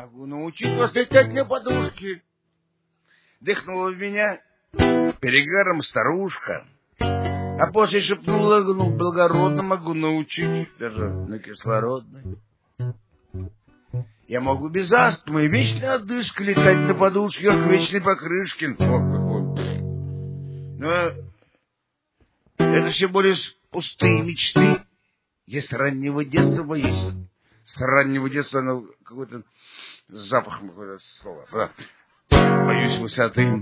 Могу научить вас летать на подушке. Дыхнула в меня перегаром старушка, а после шепнула: ну, благородно могу научить, даже на кислородной. Я могу без астмы, вечной одышкой летать на подушке, как вечный Покрышкин. Но это всего лишь пустые мечты. Я с раннего детства боюсь. С раннего детства, ну, какой-то запах, какое-то слово. Боюсь высоты.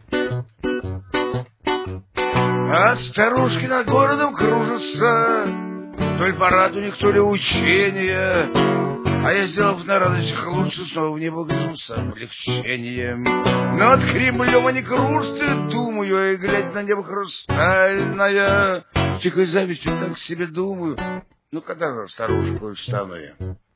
А старушки над городом кружатся. То ли парад у них, то ли учение. А я, сделав на радостях лучше, снова в небо гляжу с облегчением. Над Кремлем они кружатся, думаю, и глядя на небо хрустальное, с тихой завистью так себе думаю. Ну, когда же старушку стану я?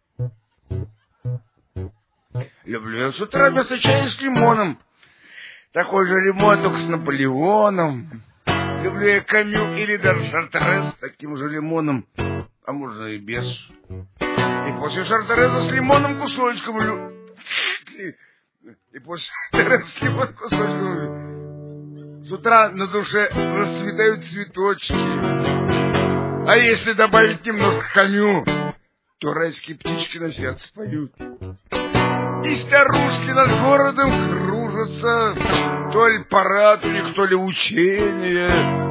Люблю я с утра вместо чая с лимоном. Такой же лимон, только с Наполеоном. Люблю я Камю или даже Шартрез с таким же лимоном, а можно и без. И после Шартреза с лимоном кусочком И после Шартреза с лимоном кусочком с утра на душе расцветают цветочки. А если добавить немножко Камю, то райские птички на сердце поют. И старушки над городом кружатся, то ли парад у них, то ли учение.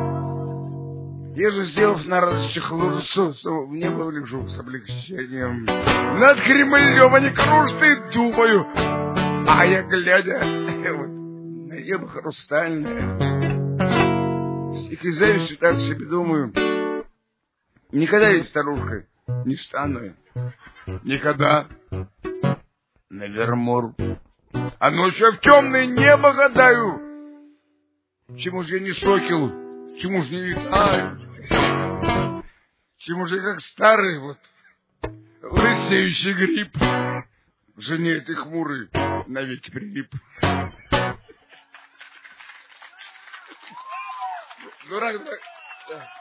Я же, сделав на радостях лужицу, в небо лежу с облегчением. Над Кремлем они кружат и думаю, а я, глядя вот, на небо хрустальное, с тихой завистью так себе думаю, никогда я старушкой не стану я. Никогда. Навермор. А ночью я в темное небо гадаю. Чему же я не сокол? Чему же не летаю? Чему же я как старый вот лысеющий гриб жене этой хмурой навеки прилип? Дурак, дурак.